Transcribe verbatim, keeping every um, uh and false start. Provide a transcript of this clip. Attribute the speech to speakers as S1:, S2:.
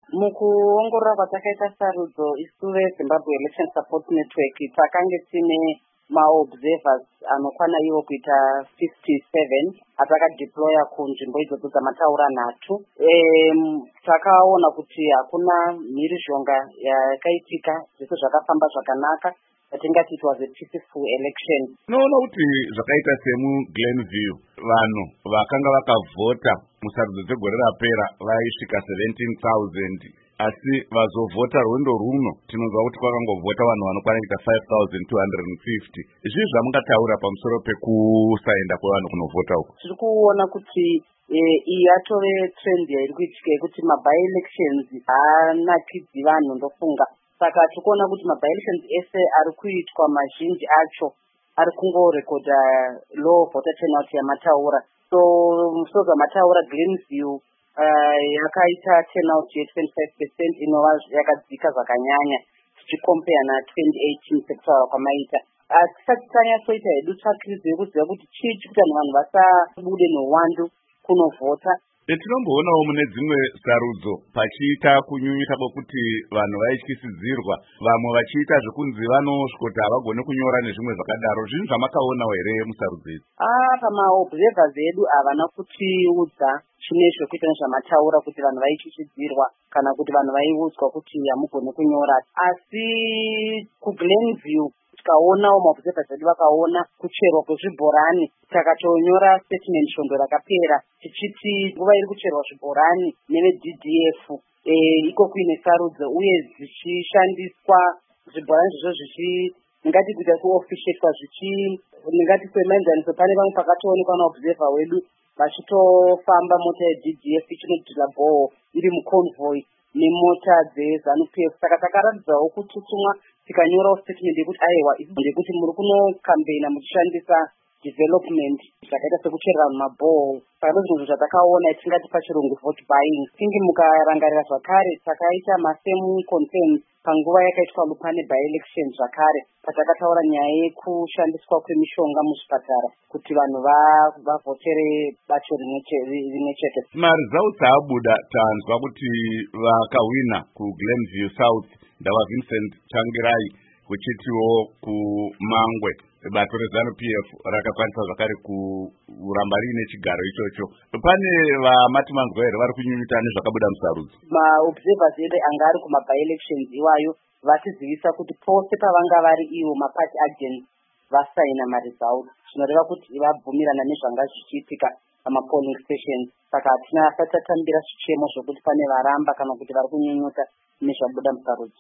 S1: Mukuongorora kwatakaita sarudzo isu veZimbabwe Election Support Network takange tine maobservers anokwana ivo kuita fifty-seven atakadeploya kunzvimbo idzodzo dzamataura nhatu. E, takaona kuti hakuna mhirizhonga yakaitika, zvese zvakafamba zvakanaka. Atingati it was a peaceful election.
S2: Noona kuti zvakaita semuGlenview vanhu vakanga vakavhota musarudzo dzegore rapera vaisvika seventeen thousand, asi vazovhota rwendo runo tinonzwa kuti kwakangovhota vanhu vanokwana kuita five thousand two hundred fifty. Izvi zvamungataura pamusoro pekusaenda kwevanhu kunovhota uko?
S1: Tiri kuona kuti iyi yatove trend yairi kuitika yekuti maby elections haanakidzi vanhu ndofunga. Saka tikuona kuti maby elections ese ari kuitwa mazhinji acho ari kungorekodha low voter turnout yamataura. So musoza mataura Glenview uh, yakaita turnout ye twenty-five percent inova yakadzika zvakanyanya tichikompare na twenty eighteen sekutaura kwamaita. Tisati tanyatsoita hedu tsvakiridzi yekuziva kuti chii chikuita vanhu vasabude nouwandu kunovhota.
S2: Tinomboonavo mune dzimwe sarudzo pachiita kunyunyuta kwekuti vanhu vaityisidzirwa, vamwe vachiita zvekunzi vanosvikoti havagone kunyora nezvimwe zvakadaro. Zvinhu zvamakaonawo here musarudzo idzi?
S1: Ah, pamaobservers edu havana kutiudza chine zvekuita nezvamataura kuti vanhu vaityisidzirwa kana kuti vanhu vaiudzwa kuti hamugone kunyora. Asi kuGlenview tikaonawo maobservers edu vakaona kucherwa kwezvibhorani, takatonyora statement shondo rakapera tichiti nguva iri kucherwa zvibhorani neve-D D F e, iko kuine sarudzo uye zvichishandiswa zvibhorani zvizvo zvichi ngati kuita kuofficiatwa zvichi ngati kwemaenzaniso pane vamwe pakatoonekwa naobserver wedu vachitofamba mota ye-D D F ichinodhira bhoho iri muconvoy nemota dzeZANU P F. Saka takaratidzawo kututumwa tikanyorawo statement yekuti aiwa ndekuti muri kunokampeina muchishandisa development zvakaita sekucherera vanhu mabhoho. Saka ndozvinhu zvatakaona tingati pachirungu vote buying. Tingi mukarangarira zvakare takaita masame concerns panguva yakaitwa Lupane by election zvakare patakataura nyaya yekushandiswa kwemishonga muzvipatara kuti vanhu vavhotere bacho rimwe chete.
S2: Maresults abuda tanzwa kuti vakawina kuGlenview South ndava Vincent Changirai, kuchitiwo kuMangwe bato reZANU P F rakakwanisa zvakare kuramba riine chigaro ichocho. Pane vamati manzwa here vari kunyunyuta nezvakabuda musarudzo?
S1: Maobservers edu anga ari kumaby elections iwayo vatizivisa kuti pose pavanga vari ivo maparty agents vasaina maresults, zvinoreva kuti vabvumirana nezvanga zvichiitika pamapolling stations. Saka hatina asati tatambira zvichemo zvokuti pane varamba kana kuti vari kunyunyuta nezvabuda musarudzo.